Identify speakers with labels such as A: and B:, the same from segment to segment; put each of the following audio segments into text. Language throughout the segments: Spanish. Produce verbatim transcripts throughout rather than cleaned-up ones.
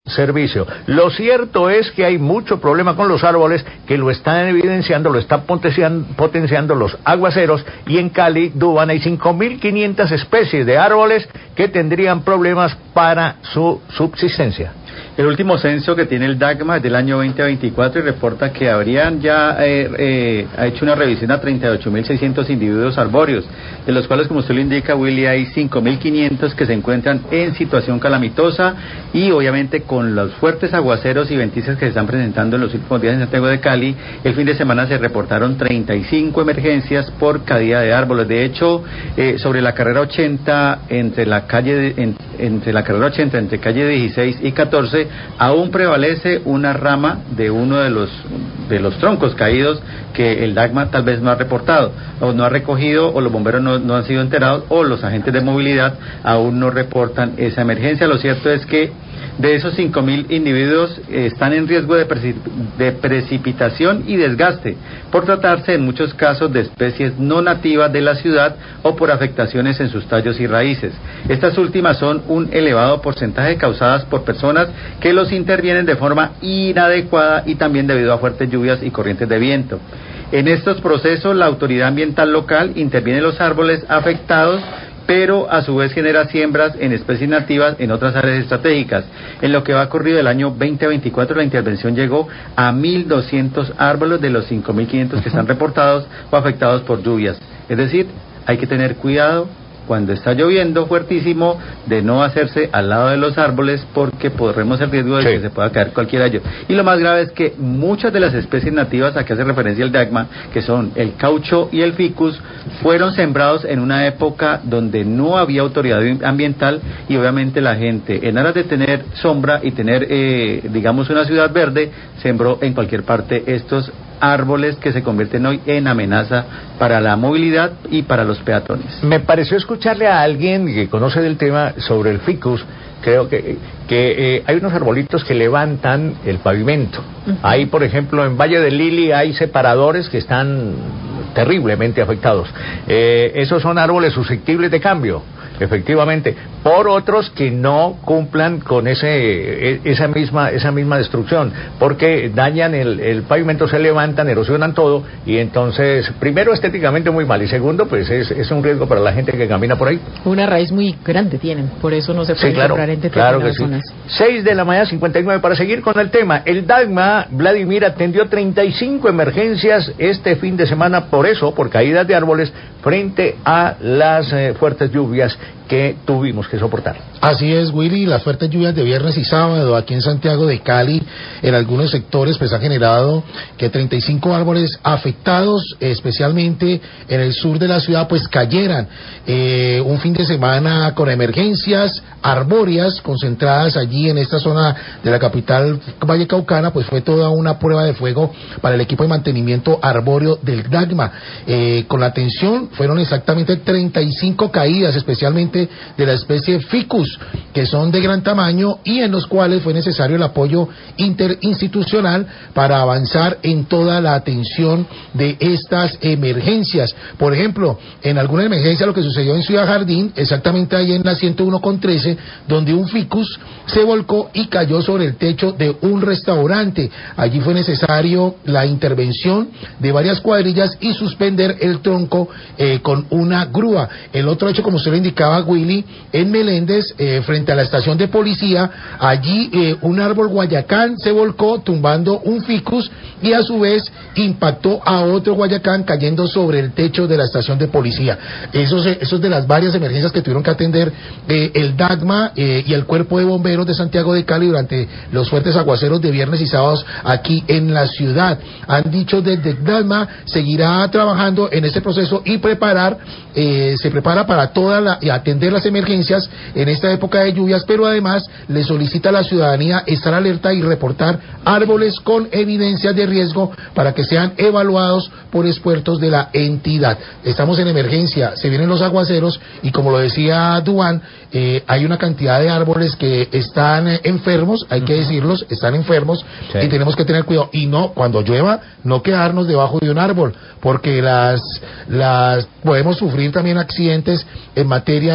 A: servicio. Lo cierto es que hay mucho problema con los árboles, que lo están evidenciando, lo están potenciando, potenciando los aguaceros, y en Cali, Duván, hay cinco mil quinientas especies de árboles que tendrían problemas para su subsistencia.
B: El último censo que tiene el DACMA es del año veinte veinticuatro y reporta que habrían ya eh, eh, ha hecho una revisión a treinta y ocho mil seiscientos individuos arbóreos, de los cuales, como usted lo indica, Willy, hay cinco mil quinientos que se encuentran en situación calamitosa, y obviamente con los fuertes aguaceros y ventiscas que se están presentando en los últimos días en Santiago de Cali, el fin de semana se reportaron treinta y cinco emergencias por caída de árboles. De hecho, eh, sobre la carrera ochenta, entre la calle de, en, entre la carrera ochenta, entre calle dieciséis y catorce, aún prevalece una rama de uno de los de los troncos caídos que el DACMA tal vez no ha reportado, o no ha recogido, o los bomberos no, no han sido enterados, o los agentes de movilidad aún no reportan esa emergencia. Lo cierto es que de esos cinco mil individuos eh, están en riesgo de, precip de precipitación y desgaste, por tratarse en muchos casos de especies no nativas de la ciudad o por afectaciones en sus tallos y raíces. Estas últimas son un elevado porcentaje causadas por personas que los intervienen de forma inadecuada y también debido a fuertes lluvias y corrientes de viento. En estos procesos, la autoridad ambiental local interviene en los árboles afectados, pero a su vez genera siembras en especies nativas en otras áreas estratégicas. En lo que va corrido el año veinte veinticuatro, la intervención llegó a mil doscientos árboles de los cinco mil quinientos que están reportados o afectados por lluvias. Es decir, hay que tener cuidado cuando está lloviendo fuertísimo de no hacerse al lado de los árboles, porque corremos el riesgo de sí. que se pueda caer cualquiera de ellos. Y lo más grave es que muchas de las especies nativas a que hace referencia el DACMA, que son el caucho y el ficus, fueron sembrados en una época donde no había autoridad ambiental, y obviamente la gente, en aras de tener sombra y tener, eh, digamos, una ciudad verde, sembró en cualquier parte estos árboles que se convierten hoy en amenaza para la movilidad y para los peatones.
A: Me pareció escucharle a alguien que conoce del tema sobre el ficus. Creo que, que eh, hay unos arbolitos que levantan el pavimento. Uh-huh. Hay, por ejemplo, en Valle del Lili hay separadores que están terriblemente afectados. Eh, esos son árboles susceptibles de cambio, efectivamente, por otros que no cumplan con ese esa misma esa misma destrucción, porque dañan el, el pavimento, se levantan, erosionan todo, y entonces, primero, estéticamente muy mal, y segundo, pues es, es un riesgo para la gente que camina por ahí.
C: Una raíz muy grande tienen, por eso no se puede
A: sí, claro,
C: comprar en
A: claro que
C: zonas.
A: Sí. seis de la mañana, cincuenta y nueve, para seguir con el tema. El DACMA, Vladimir, atendió treinta y cinco emergencias este fin de semana, por eso, por caídas de árboles, frente a las eh, fuertes lluvias que tuvimos que soportar.
D: Así es, Willy, las fuertes lluvias de viernes y sábado aquí en Santiago de Cali, en algunos sectores, pues ha generado que treinta y cinco árboles afectados, especialmente en el sur de la ciudad, pues cayeran. Eh, un fin de semana con emergencias arbóreas concentradas allí en esta zona de la capital vallecaucana, pues fue toda una prueba de fuego para el equipo de mantenimiento arbóreo del DACMA. Eh, con la atención fueron exactamente treinta y cinco caídas, especialmente de la especie ficus, que son de gran tamaño y en los cuales fue necesario el apoyo interinstitucional para avanzar en toda la atención de estas emergencias. Por ejemplo, en alguna emergencia lo que sucedió en Ciudad Jardín, exactamente ahí en la ciento uno con trece, donde un ficus se volcó y cayó sobre el techo de un restaurante. Allí fue necesario la intervención de varias cuadrillas y suspender el tronco eh, con una grúa. El otro hecho, como usted lo indicaba, Willy, en Meléndez, eh, frente a la estación de policía, allí eh, un árbol guayacán se volcó tumbando un ficus y a su vez impactó a otro guayacán cayendo sobre el techo de la estación de policía. Eso es de las varias emergencias que tuvieron que atender eh, el DACMA eh, y el Cuerpo de Bomberos de Santiago de Cali durante los fuertes aguaceros de viernes y sábados aquí en la ciudad. Han dicho desde el DACMA seguirá trabajando en este proceso y preparar, eh, se prepara para toda la, y atender las emergencias en esta época de lluvias, pero además le solicita a la ciudadanía estar alerta y reportar árboles con evidencias de riesgo para que sean evaluados por expertos de la entidad. Estamos en emergencia, se vienen los aguaceros y, como lo decía Duván, eh, hay una cantidad de árboles que están eh, enfermos, hay que decirlos, están enfermos, sí. Y tenemos que tener cuidado y no, cuando llueva, no quedarnos debajo de un árbol, porque las, las podemos sufrir también accidentes en materia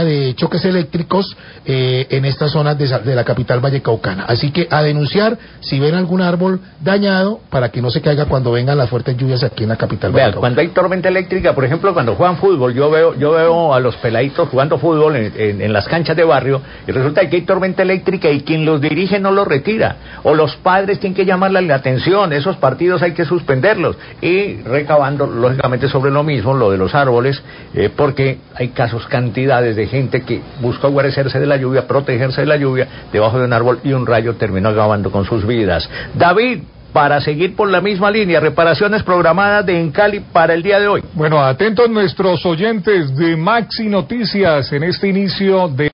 D: de choques eléctricos eh, en estas zonas de, de la capital vallecaucana. Así que a denunciar si ven algún árbol dañado para que no se caiga cuando vengan las fuertes lluvias aquí en la capital
A: Vean,
D: vallecaucana.
A: cuando hay tormenta eléctrica, por ejemplo, cuando juegan fútbol, yo veo yo veo a los peladitos jugando fútbol en, en, en las canchas de barrio y resulta que hay tormenta eléctrica y quien los dirige no los retira, o los padres tienen que llamarle la atención, esos partidos hay que suspenderlos, y recabando lógicamente sobre lo mismo, lo de los árboles, eh, porque hay casos, cantidades de gente que buscó guarecerse de la lluvia, protegerse de la lluvia debajo de un árbol y un rayo terminó acabando con sus vidas. David, para seguir por la misma línea, reparaciones programadas de en Cali para el día de hoy.
E: Bueno, atentos nuestros oyentes de Maxi Noticias en este inicio de